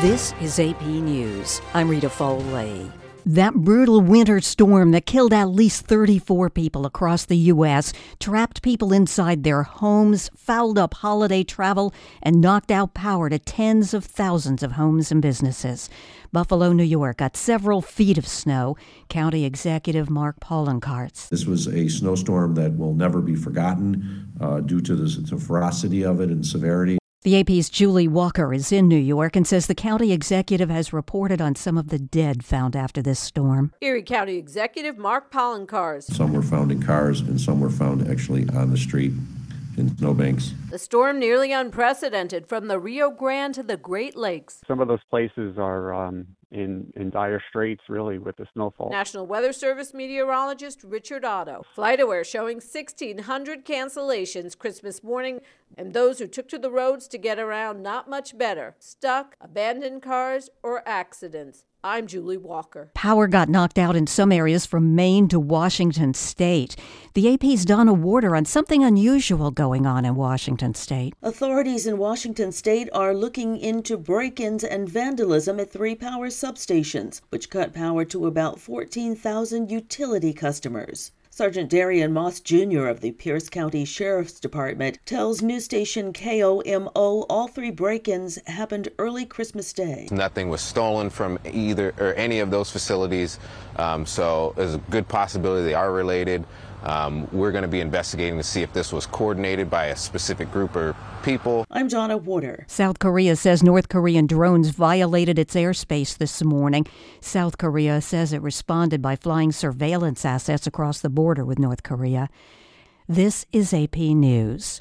This is AP News. I'm Rita Foley. That brutal winter storm that killed at least 34 people across the U.S., trapped people inside their homes, fouled up holiday travel, and knocked out power to tens of thousands of homes and businesses. Buffalo, New York got several feet of snow. County Executive Mark Poloncarz. This was a snowstorm that will never be forgotten due to the ferocity of it and severity. The AP's Julie Walker is in New York and says the county executive has reported on some of the dead found after this storm. Erie County Executive Mark Poloncarz. Some were found in cars and some were found actually on the street in snowbanks. The storm nearly unprecedented from the Rio Grande to the Great Lakes. Some of those places are in dire straits, really, with the snowfall. National Weather Service meteorologist Richard Otto. FlightAware showing 1,600 cancellations Christmas morning, and those who took to the roads to get around not much better. Stuck, abandoned cars, or accidents. I'm Julie Walker. Power got knocked out in some areas from Maine to Washington State. The AP's Donna Warder on something unusual going on in Washington State. Authorities in Washington State are looking into break-ins and vandalism at 3 power substations, which cut power to about 14,000 utility customers. Sergeant Darian Moss Jr. of the Pierce County Sheriff's Department tells news station KOMO all 3 break-ins happened early Christmas Day. Nothing was stolen from either or any of those facilities, so there's a good possibility they are related. We're going to be investigating to see if this was coordinated by a specific group or people. I'm Donna Warder. South Korea says North Korean drones violated its airspace this morning. South Korea says it responded by flying surveillance assets across the border with North Korea. This is AP News.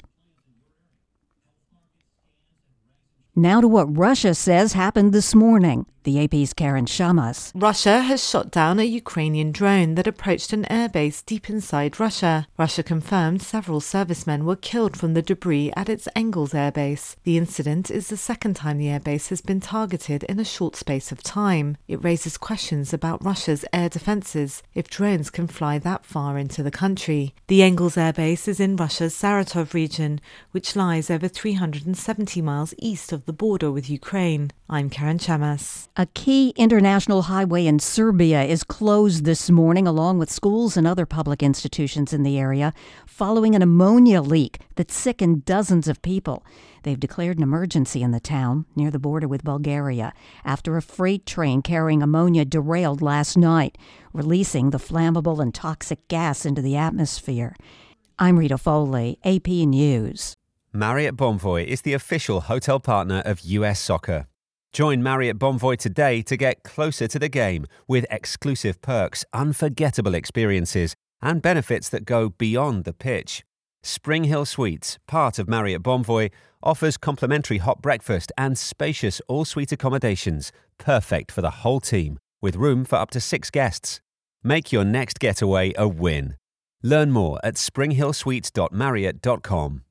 Now to what Russia says happened this morning. The AP's Karen Shamas. Russia has shot down a Ukrainian drone that approached an airbase deep inside Russia. Russia confirmed several servicemen were killed from the debris at its Engels airbase. The incident is the second time the airbase has been targeted in a short space of time. It raises questions about Russia's air defenses if drones can fly that far into the country. The Engels airbase is in Russia's Saratov region, which lies over 370 miles east of the border with Ukraine. I'm Karen Chamas. A key international highway in Serbia is closed this morning, along with schools and other public institutions in the area, following an ammonia leak that sickened dozens of people. They've declared an emergency in the town near the border with Bulgaria after a freight train carrying ammonia derailed last night, releasing the flammable and toxic gas into the atmosphere. I'm Rita Foley, AP News. Marriott Bonvoy is the official hotel partner of US Soccer. Join Marriott Bonvoy today to get closer to the game with exclusive perks, unforgettable experiences, and benefits that go beyond the pitch. Spring Hill Suites, part of Marriott Bonvoy, offers complimentary hot breakfast and spacious all-suite accommodations, perfect for the whole team, with room for up to 6 guests. Make your next getaway a win. Learn more at springhillsuites.marriott.com.